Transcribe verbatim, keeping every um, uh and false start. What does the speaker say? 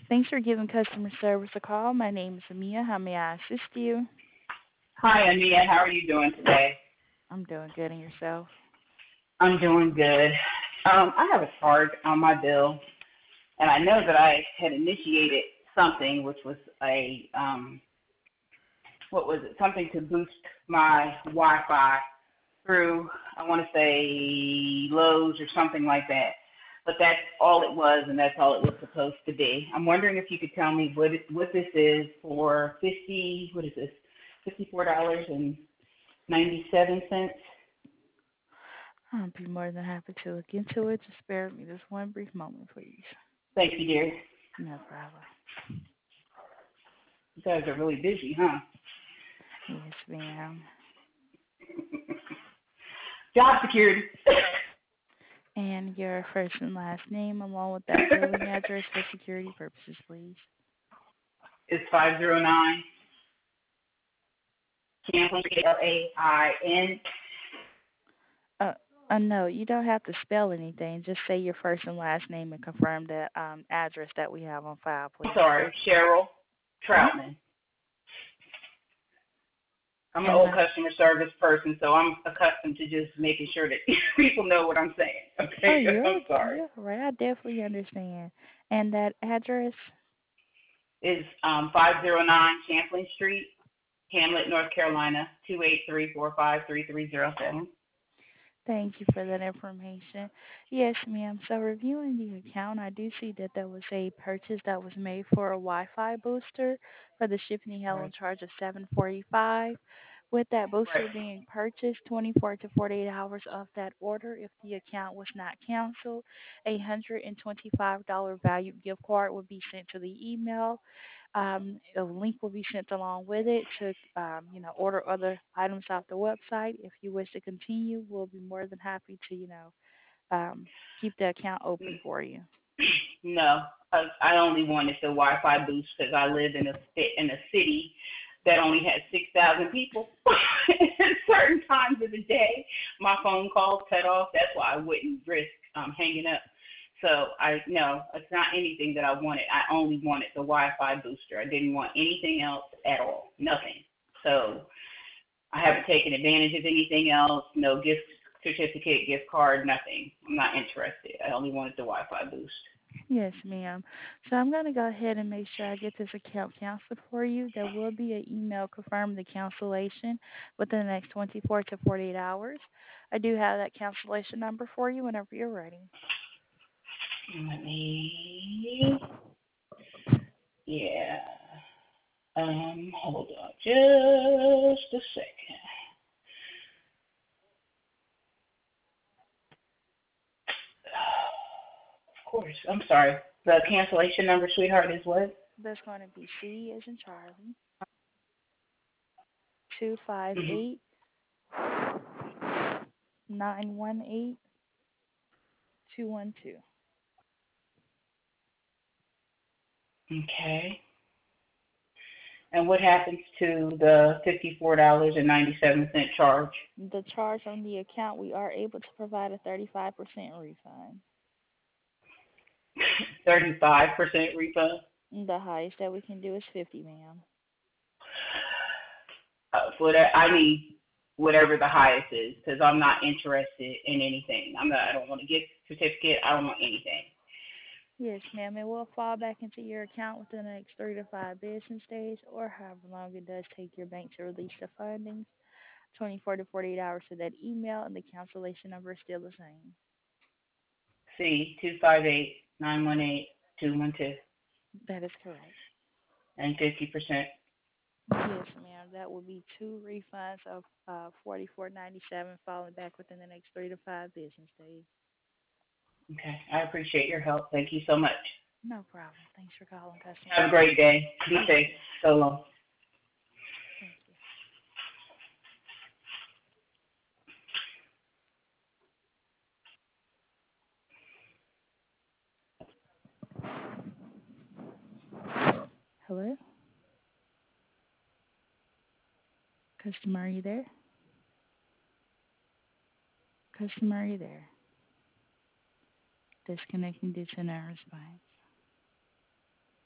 Thanks for giving customer service a call. My name is Amia. How may I assist you? Hi, Anita. How are you doing today? I'm doing good, and yourself? I'm doing good. Um, I have a charge on my bill, and I know that I had initiated something, which was a um, what was it? Something to boost my Wi-Fi through. I want to say Lowe's or something like that. But that's all it was, and that's all it was supposed to be. I'm wondering if you could tell me what it, what this is for fifty. What is this? Fifty-four dollars and ninety-seven cents. I'll be more than happy to look into it. Just bear with me just one brief moment, please. Thank you, dear. No problem. You guys are really busy, huh? Yes, ma'am. Job security. And your first and last name, along with that billing address for security purposes, please. It's five zero nine Camplin, L A I N. Uh, uh, no, you don't have to spell anything. Just say your first and last name and confirm the um, address that we have on file, I'm please. sorry, Cheryl Mm-hmm. Troutman. I'm an And old la- customer service person, so I'm accustomed to just making sure that people know what I'm saying. oh, Okay, you're I'm sorry. you're right. I definitely understand. And that address. It's um, five zero nine Champlain Street, Hamlet, North Carolina, two eight three four five three three zero seven. Thank you for that information. Yes, ma'am. So reviewing the account, I do see that there was a purchase that was made for a Wi-Fi booster for the shipping and handling Right. charge of seven forty-five. With that Right. booster being purchased, twenty-four to forty-eight hours of that order, if the account was not canceled, a one hundred twenty-five dollars value gift card will be sent to the email. Um, a link will be sent along with it to, um, you know, order other items off the website. If you wish to continue, we'll be more than happy to, you know, um, keep the account open for you. No, I, I only wanted the Wi-Fi boost because I live in a in a city that only has six thousand people. At certain times of the day, my phone calls cut off. That's why I wouldn't risk um, hanging up. So I no, it's not anything that I wanted. I only wanted the Wi-Fi booster. I didn't want anything else at all. Nothing. So I haven't taken advantage of anything else. No gift certificate, gift card, nothing. I'm not interested. I only wanted the Wi-Fi boost. Yes, ma'am. So I'm going to go ahead and make sure I get this account canceled for you. There will be an email confirming the cancellation within the next twenty-four to forty-eight hours. I do have that cancellation number for you whenever you're ready. Let me, yeah. Um, hold on just a second. Of course, I'm sorry. The cancellation number, sweetheart, is what? That's going to be C as in Charlie, two five Mm-hmm. eight nine one eight two one two. Okay. And what happens to the fifty-four dollars and ninety-seven cent charge? The charge on the account, we are able to provide a thirty-five percent refund. thirty-five percent refund? The highest that we can do is fifty, ma'am. Uh, for that, I need whatever the highest is because I'm not interested in anything. I'm not. I don't want a gift certificate. I don't want anything. Yes, ma'am. It will fall back into your account within the next three to five business days, or however long it does take your bank to release the fundings. twenty-four to forty-eight hours to that email, and the cancellation number is still the same. C two five eight nine one eight two one two That is correct. and fifty percent. Yes, ma'am. That will be two refunds of uh, forty-four ninety-seven falling back within the next three to five business days. Okay. I appreciate your help. Thank you so much. No problem. Thanks for calling customer Have a service. great day. Be You safe. too. So long. Thank you. Hello? Customer, are you there? Customer, are you there? Disconnecting due to no response.